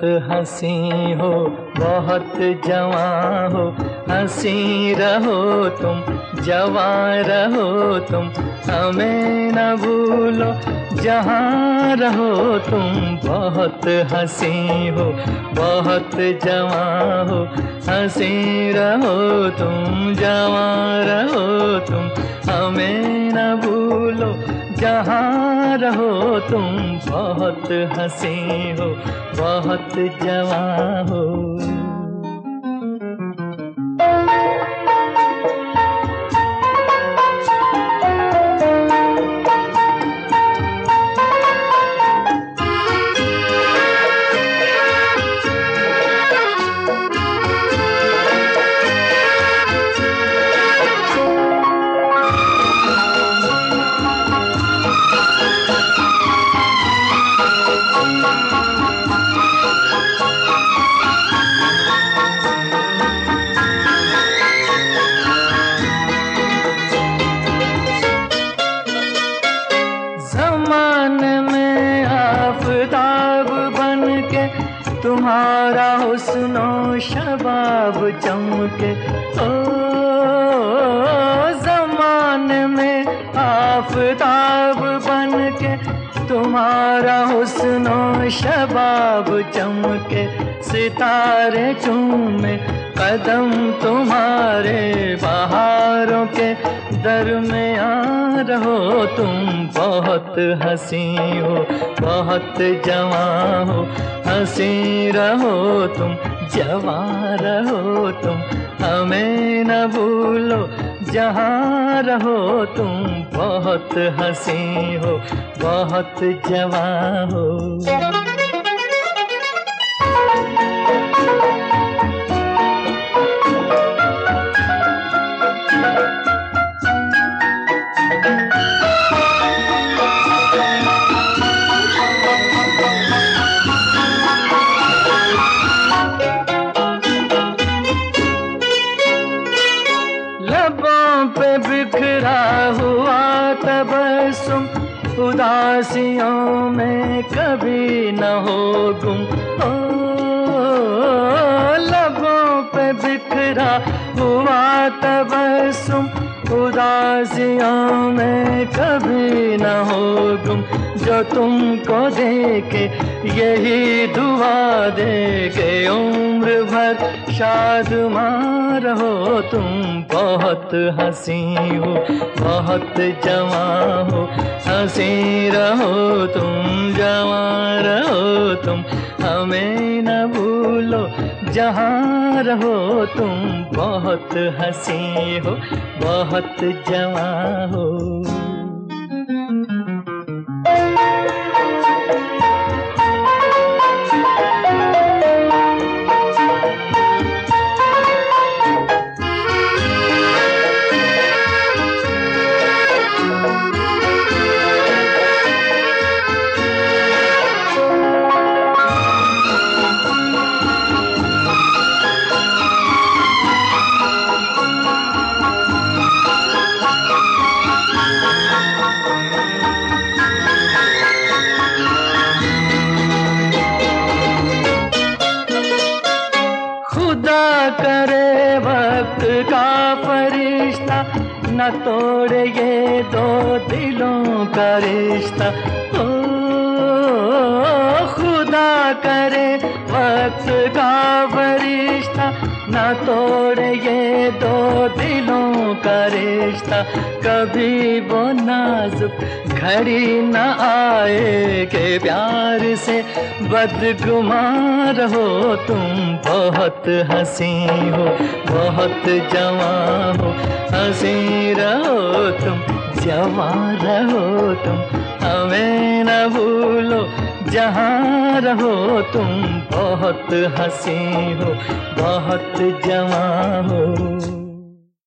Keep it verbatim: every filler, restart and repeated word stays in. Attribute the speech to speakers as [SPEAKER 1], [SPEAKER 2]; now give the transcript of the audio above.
[SPEAKER 1] हंसी हो, बहुत जवां हो, हंसी रहो तुम, जवां रहो तुम, हमें न भूलो जहाँ रहो तुम। बहुत हंसी हो, बहुत जवां हो, हंसी रहो तुम, जवां रहो तुम, हमें न भूलो जहाँ रहो तुम। बहुत हंसी हो, बहुत जवां हो। ज़माने में आफ़ताब बन के तुम्हारा हुस्नो शबाब चमके। ओ ज़माने में आफ़ताब बन के तुम्हारा हुस्नो शबाब चमके। सितारे चूमे कदम तुम्हारे, बहारों के दरमियाँ रहो तुम। बहुत हंसी हो, बहुत जवां हो, हंसी रहो तुम, जवां रहो तुम, हमें न भूलो जहाँ रहो तुम। बहुत हंसी हो, बहुत जवां हो। लबों पे बिखरा हुआ तबस्सुम, उदासियों में कभी न हो गुम। ओ लबों पे बिखरा हुआ तबस्सुम, उदासियों में कभी न हो गुम। जो तुमको देखे यही दुआ दे के उम्र भर शादमां रहो तुम। बहुत हंसी हो, बहुत जवां हो, हंसी रहो तुम, जवां रहो तुम, हमें न भूलो जहाँ रहो तुम। बहुत हंसी हो, बहुत जवां हो। खुदा करे वक्त का फरिश्ता, न तोड़े ये दो दिलों का रिश्ता। ओ खुदा करे वक्त का फरिश्ता, न तोड़े ये दो दिलों का रिश्ता। कभी वो नाजुक घड़ी न आए के प्यार से बदगुमां रहो तुम। बहुत हंसी हो, बहुत जवां हो, हंसी रहो तुम, जवां रहो तुम, हमें न भूलो जहाँ रहो तुम। बहुत हंसी हो, बहुत जवां हो।